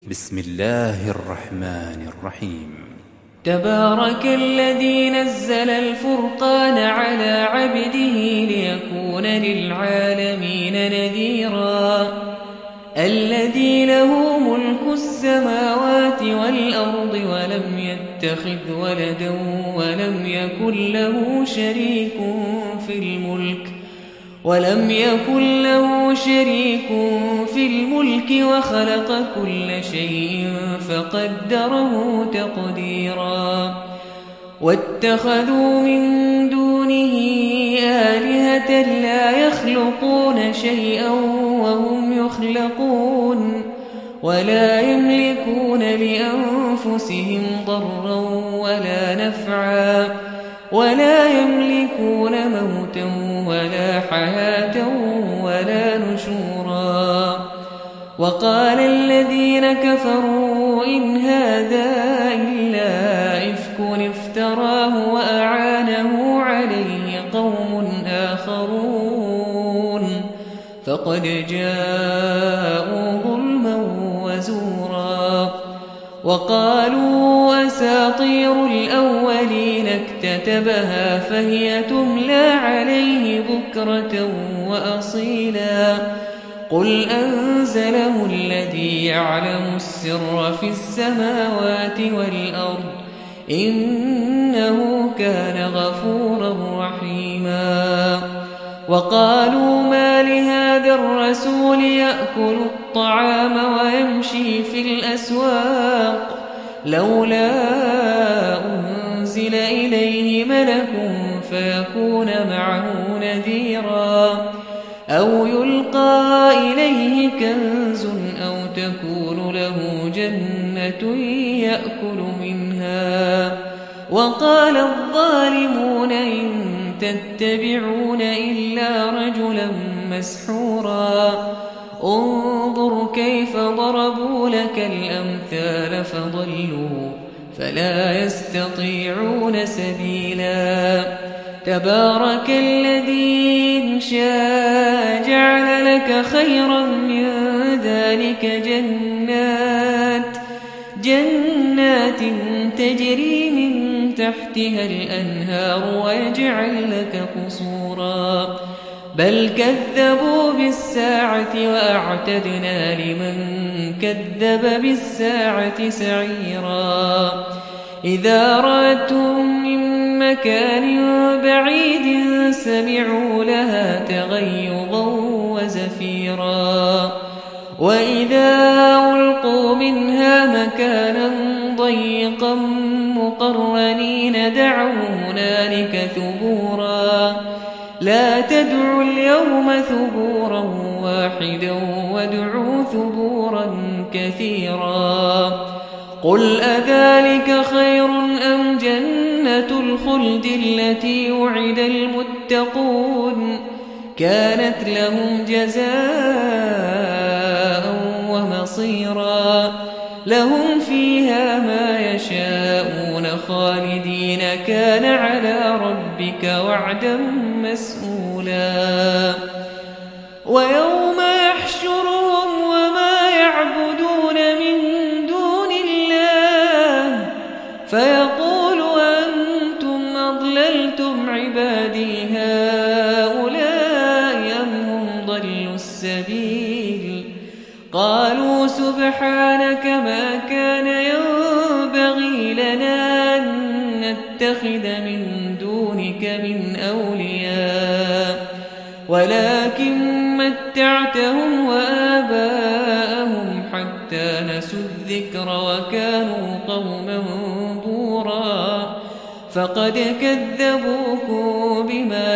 بسم الله الرحمن الرحيم. تبارك الذي نزل الفرقان على عبده ليكون للعالمين نذيرا الذي له ملك السماوات والأرض ولم يتخذ ولدا ولم يكن له شريك في الملك وخلق كل شيء فقدره تقديرا واتخذوا من دونه آلهة لا يخلقون شيئا وهم يخلقون ولا يملكون لأنفسهم ضرا ولا نفعا ولا يملكون موتا ولا حياة ولا نشورا وقال الذين كفروا إن هذا إلا إفك افتراه وأعانه عليه قوم آخرون فقد جاءوا ظلما وزورا وقالوا أساطير الأولين اكتتبها فهي تملى عليه بكرة وأصيلا قل أنزله الذي يعلم السر في السماوات والأرض إنه كان غفورا رحيما وقالوا ما لهذا الرسول يأكل الطعام ويمشي في الأسواق لولا أنزل إليه ملك فيكون معه نذيرا أو يلقى إليه كنز أو تكون له جنة يأكل منها وقال الظالمون إن تتبعون إلا رجلا مسحورا انظر كيف ضربوا لك الأمثال فضلوا فلا يستطيعون سبيلا تبارك الذي إن شاء جعل لك خيرا من ذلك جنات تجري من تحتها الأنهار ويجعل لك قصورا بل كذبوا بالساعة وأعتدنا لمن كذب بالساعة سعيرا إذا رأتهم من مكان بعيد سمعوا لها تغيظا وزفيرا وإذا ألقوا منها مكانا ضيقا مقرنين دعوا هنالك ثبورا لا تدعوا اليوم ثبورا واحدا وادعوا ثبورا كثيرا قل أذلك خير أم جنة الخلد التي وعد المتقون كانت لهم جزاء ومصيرا لهم فيها ما يشاءون خالدين كان على ربك وعدا مسئولا ويوم يحشرهم وما يعبدون من دون الله فيقول أنتم أضللتم عبادي هؤلاء أم هم ضلوا السبيل قالوا سبحانك ما كان ينبغي لنا أن نتخذ من دونك من أولياء ولكن متعتهم وآباءهم حتى نسوا الذكر وكانوا قوما بورا فقد كذبوكم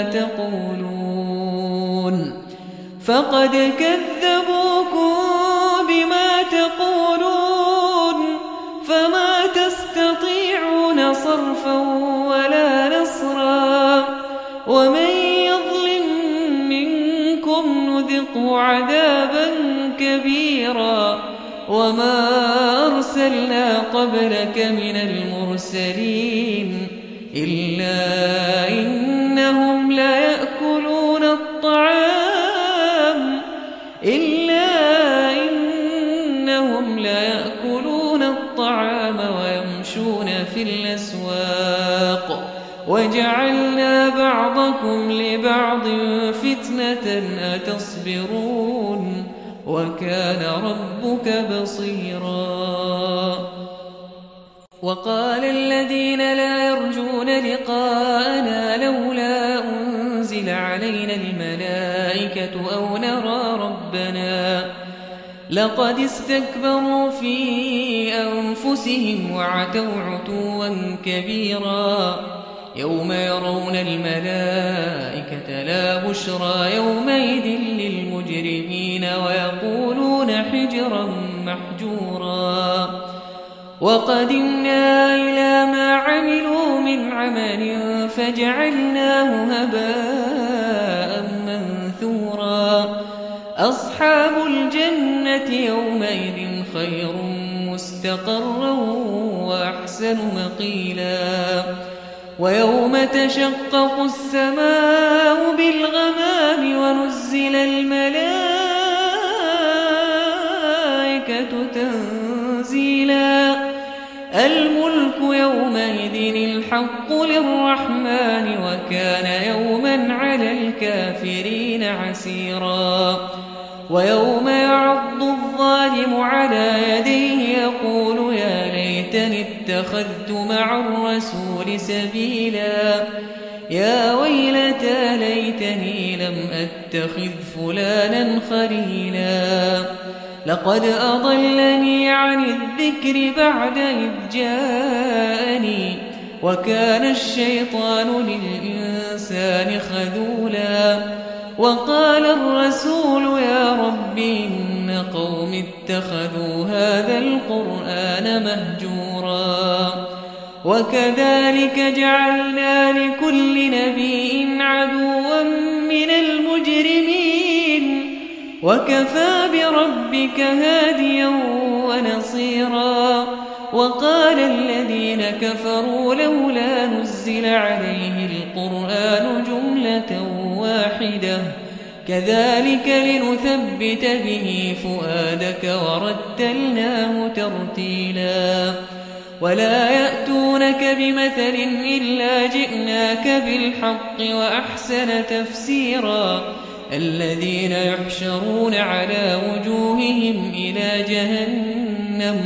بما تقولون فما تستطيعون صرفا ولا نصرا ومن يظلم منكم نذقه عذابا كبيرا وما أرسلنا قبلك من المرسلين إلا إنهم ليأكلون الطعام إلا إنهم ليأكلون في الأسواق وجعلنا بعضكم لبعض فتنة أتصبرون وكان ربك بصيرا. وقال الذين لا يرجون لقاءنا لولا أنزل علينا الملائكة أو نرى ربنا لقد استكبروا في أنفسهم وعتوا عتوا كبيرا. يوم يرون الملائكة لا بشرى يومئذ للمجرمين ويقولون حجرا محجورا. وقدمنا إلى ما عملوا من عمل فجعلناه هباء منثورا. أصحاب الجنة يومئذ خير مستقرا وأحسن مقيلا. ويوم تشقق السماء بالغمام ونزل الملائكة تنزيلا. الملك يومئذ الحق للرحمن وكان يوما على الكافرين عسيرا. ويوم يعض الظالم على يديه يقول يا ليتني اتخذت مع الرسول سبيلا. يا ويلتى ليتني لم أتخذ فلانا خليلا. لقد أضلني عن الذكر بعد إذ جاءني وكان الشيطان للإنسان خذولا. وقال الرسول يا رب إن قوم اتخذوا هذا القرآن مهجورا. وكذلك جعلنا لكل نبي عدوا من المجرمين وكفى بربك هاديا ونصيرا. وقال الذين كفروا لولا نزل عليه القرآن جملة واحدة كذلك لنثبت به فؤادك ورتلناه ترتيلا. ولا يأتونك بمثل إلا جئناك بالحق وأحسن تفسيرا. الذين يحشرون على وجوههم إلى جهنم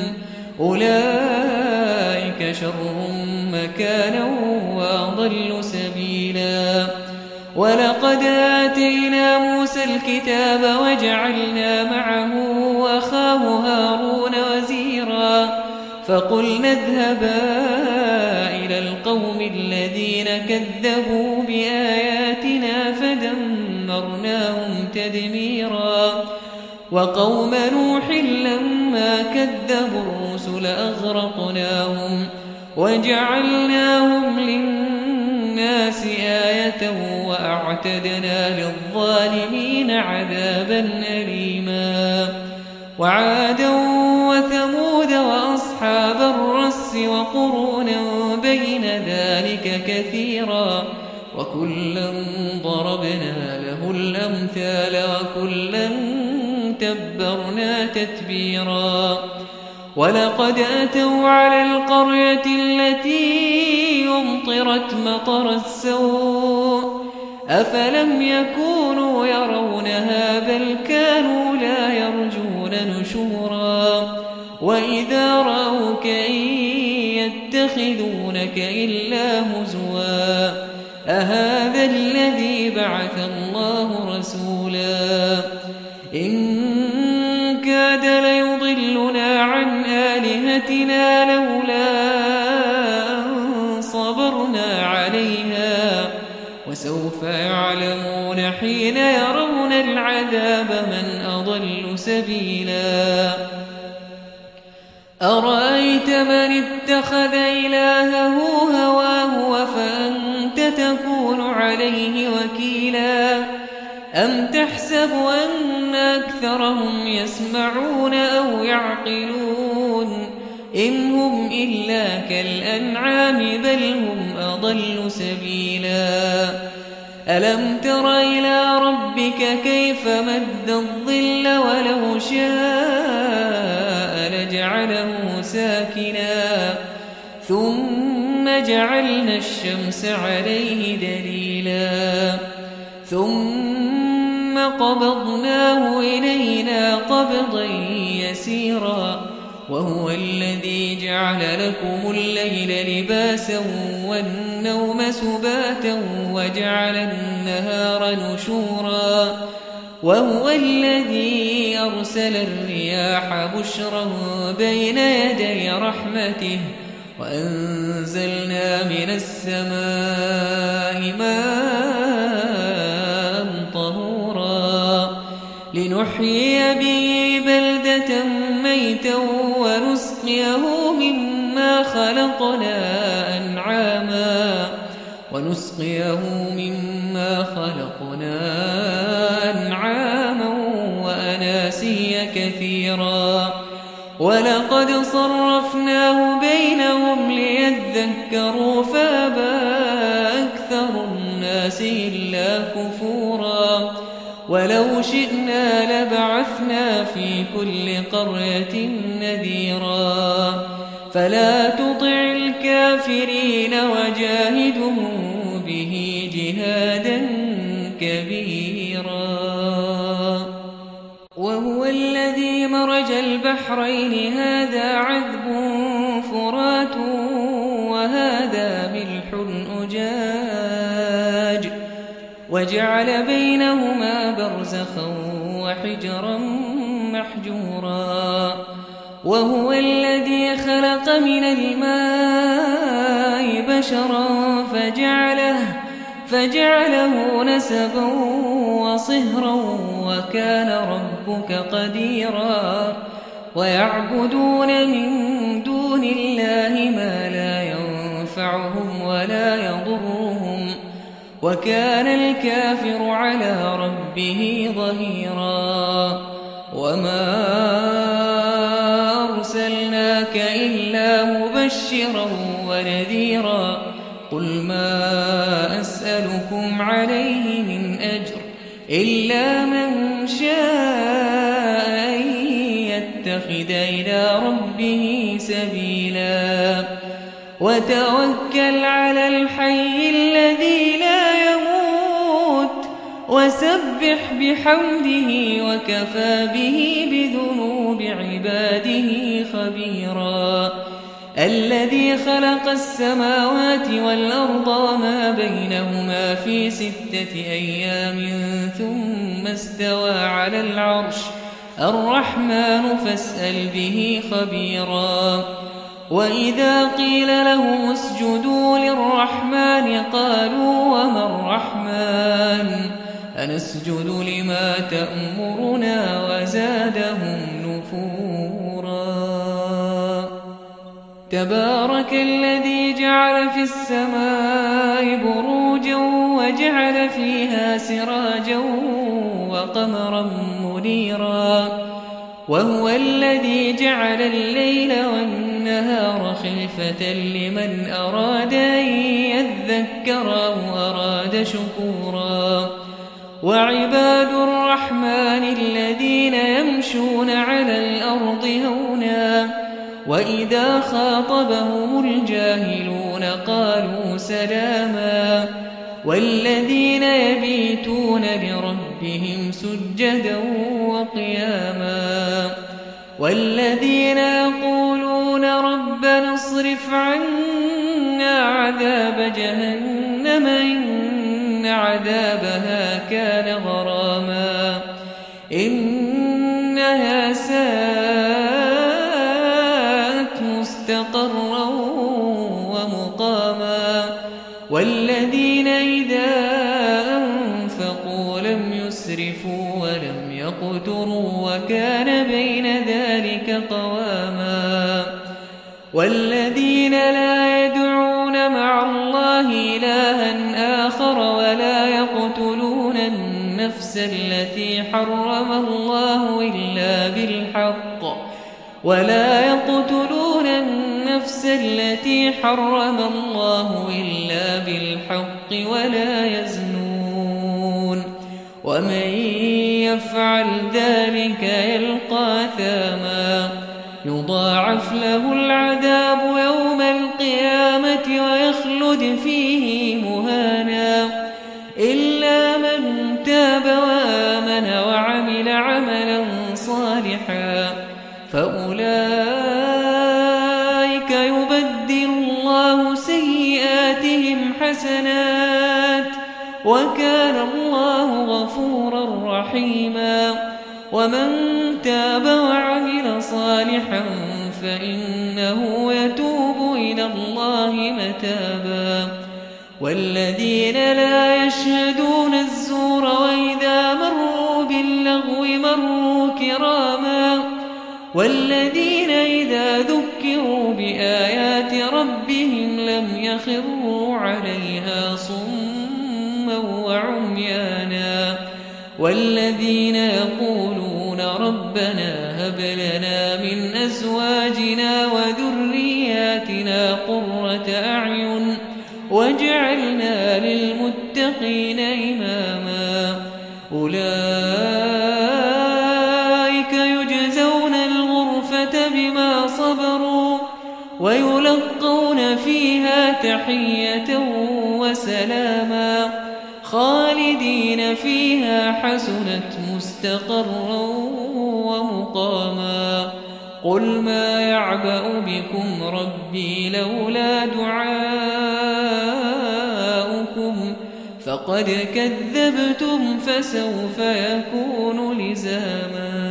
أولئك شر مكانا وأضل سبيلا. ولقد آتينا موسى الكتاب وجعلنا معه أخاه هارون وزيرا. فقلنا اذهبا إلى القوم الذين كذبوا بآياتنا فدمرناهم تدميرا. وقوم نوح لما كذبوا الرسل أغرقناهم وجعلناهم للناس آية وأعتدنا للظالمين عذابا أليما. وعادا وثمود وأصحاب الرس وقرونا بين ذلك كثيرا. وكلا ضربنا له الأمثال وكلا تبرنا تتبيرا. ولقد أتوا على القرية التي أمطرت مطر السوء أفلم يكونوا يرونها بل كانوا لا يرجون نشورا. وإذا رأوك إن يتخذونك إلا هزوا أهذا الذي بعث الله رسولا. إن كاد ليضلنا عن آلهتنا لولا أن صبرنا عليها وسوف يعلمون حين يرون العذاب من أضل سبيلا. أرأيت من اتخذ إلهه هواه فأنت تكون عليه وكيلا. أم تحسب أن أكثرهم يسمعون أو يعقلون إن هم إلا كالأنعام بل هم أضل سبيلا. ألم تر إلى ربك كيف مد الظل ولو شاء لجعله ساكنا ثم جعلنا الشمس عليه دليلا ثم قبضناه إلينا قبضا يسيرا وهو الذي جعل لكم الليل لباسا والنوم سباتا وجعل النهار نشورا وهو الذي أرسل الرياح بشرا بين يدي رحمته وأنزلنا من السماء ماء طهورا لنحيي به بلدة ميتا ونسقيه مما خلقنا أنعاما وأناسيا كثيرا ولقد صرفناه بينهم ليذكروا فأبى أكثر الناس إلا كفورا ولو شئنا لبعثنا في كل قرية نذيرا فلا تطع الكافرين وجاهدهم به جهادا كبيرا وهو الذي مرج البحرين هذا عذب فرات وهذا ملح أجاج وجعل بينهما برزخا وحجرا محجورا وهو الذي خلق من الماء بشرا فجعله نسبا وصهرا وكان ربك قديرا ويعبدون من دون الله ما لا ينفعهم ولا يضرهم وكان الكافر على ربه ظهيرا وما أرسلناك إلا مبشرا ونذيرا قل ما أسألكم عليه من أجر إلا من شاء أن يتخذ إلى ربه سبيلا وتوكل على الحي الذي لا يموت وسبح بحمده وكفى به بذنوب عباده خبيرا الذي خلق السماوات والأرض وما بينهما في 6 أيام ثم استوى على العرش الرحمن فاسأل به خبيرا وإذا قيل لهم اسجدوا للرحمن قالوا وما الرحمن أنسجد لما تأمرنا وزادهم نفورا تبارك الذي جعل في السماء بروجا وجعل فيها سراجا وقمرا منيرا وهو الذي جعل الليل والنهار خلفة لمن أراد أن يذكر أو أراد شكورا وعباد الرحمن الذين يمشون على الأرض هونا وإذا خاطبهم الجاهلون قالوا سلاما والذين يبيتون لربهم سجدا وقياما والذين يقولون ربنا اصرف عنا عذاب جهنم إن عذابها كان غراما إنها ساءت مستقرا ومقاما والذين إذا أنفقوا لم يسرفوا ولم يقتروا وكان بين ذلك قواما والذين لا يدعون مع الله إلها آخر ولا يقتلون النفس التي حرم الله إلا بالحق ولا يزنون ومن يفعل ذلك يلقى ثاما يضاعف له العذاب يوم القيامة الآخرة ويخلد فيه مهانا إلا من تاب وآمن وعمل عملا صالحا فأولئك يبدل الله سيئاتهم حسنات وكان الله غفورا رحيما ومن تاب وعمل صالحا فإنه يتوب إلى الله متابا والذين لا يشهدون الزور وإذا مروا باللغو مروا كراما والذين إذا ذكروا بآيات ربهم لم يخروا عليها صما وعميانا والذين يقولون ربنا هب لنا من أزواجنا وذرياتنا قرة أعين واجعلنا للمتقين إماما أولئك يجزون الغرفة بما صبروا ويلقون فيها تحية وسلاما خالدين فيها حسنت مستقرا ومقاما قل ما يعبأ بكم ربي لولا دعاؤكم فقد كذبتم فسوف يكون لزاما